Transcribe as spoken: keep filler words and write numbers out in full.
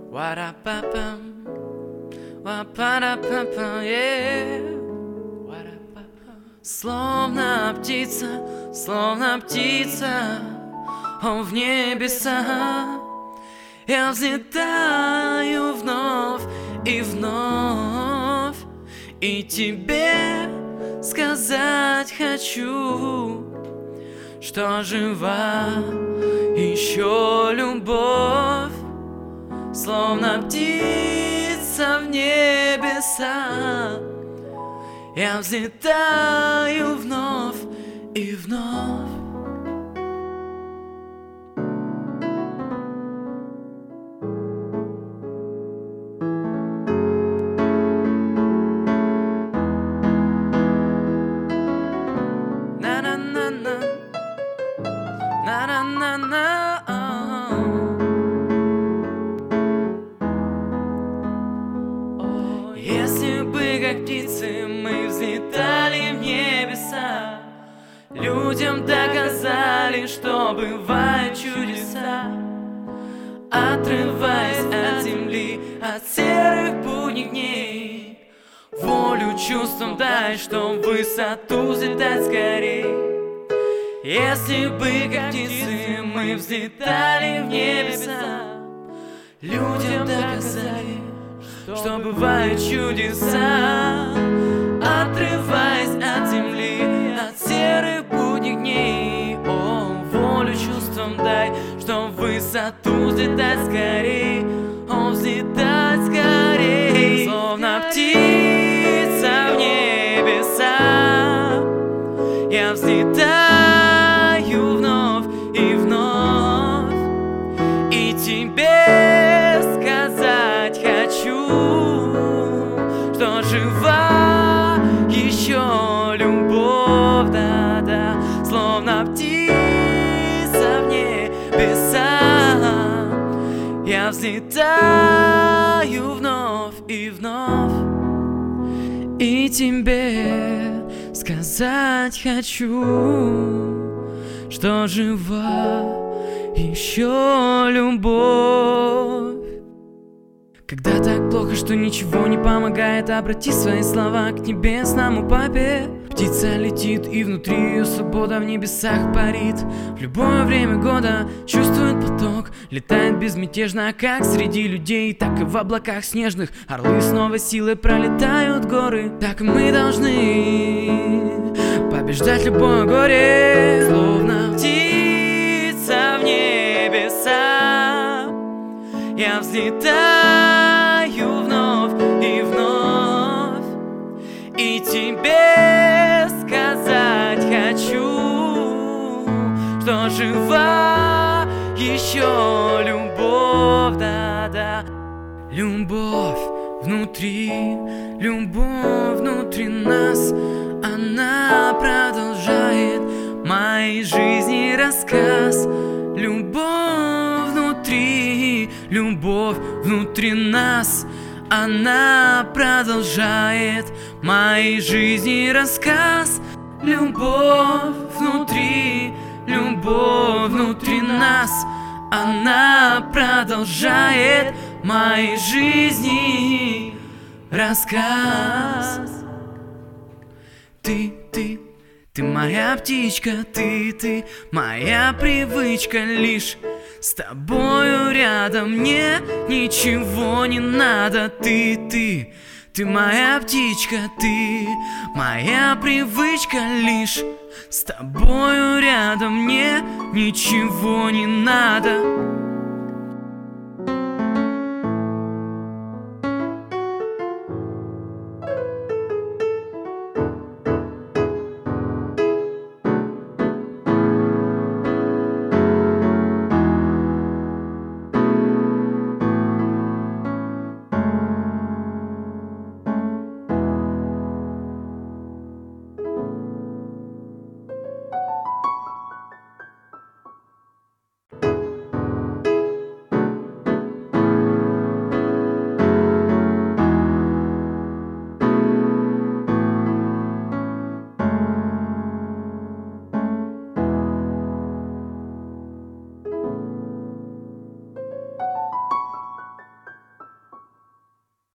Wa-da-pa-pam, wa-pa-da-pa-pam, yeah. Wa-da-pa-pam. Словно птица, словно птица, о, в небеса я взлетаю вновь и вновь, и тебе сказать хочу, что жива еще любовь, словно птица в небеса. Я взлетаю вновь и вновь. На-на-на-на, на-на-на-на. Если бы, как птицы, мы взлетали в небеса, людям доказали, что бывают чудеса, отрываясь от земли, от серых будних дней, волю чувствам дай, что в высоту взлетать скорей. Если бы, как птицы, мы взлетали в небеса, людям доказали, что бывают чудеса, отрываясь от земли, от серых будних дней. О, волю чувствам дай, что в высоту взлетать скорей, о, взлетать скорей. Словно птица в небеса, я взлетаю вновь и вновь, и тебе сказать хочу, что жива еще любовь, да-да, словно птица в небеса. Я взлетаю вновь и вновь, и тебе сказать хочу, что жива еще любовь. Когда так плохо, что ничего не помогает, обрати свои слова к небесному папе. Птица летит, и внутри ее свобода в небесах парит. В любое время года чувствует поток, летает безмятежно, как среди людей, так и в облаках снежных. Орлы снова силой пролетают горы. Так мы должны побеждать любое горе, словно птица в небеса. Я взлетаю вновь и вновь, и тебе сказать хочу, что жива еще любовь, да-да. Любовь внутри, любовь внутри нас, она продолжает моей жизни рассказ. Любовь внутри, любовь внутри нас, она продолжает моей жизни рассказ. Любовь внутри, любовь внутри нас, она продолжает моей жизни рассказ. Ты, ты, ты моя птичка, ты, ты моя привычка лишь. С тобою рядом мне ничего не надо. Ты, ты, ты моя птичка, ты моя привычка лишь. С тобою рядом мне ничего не надо.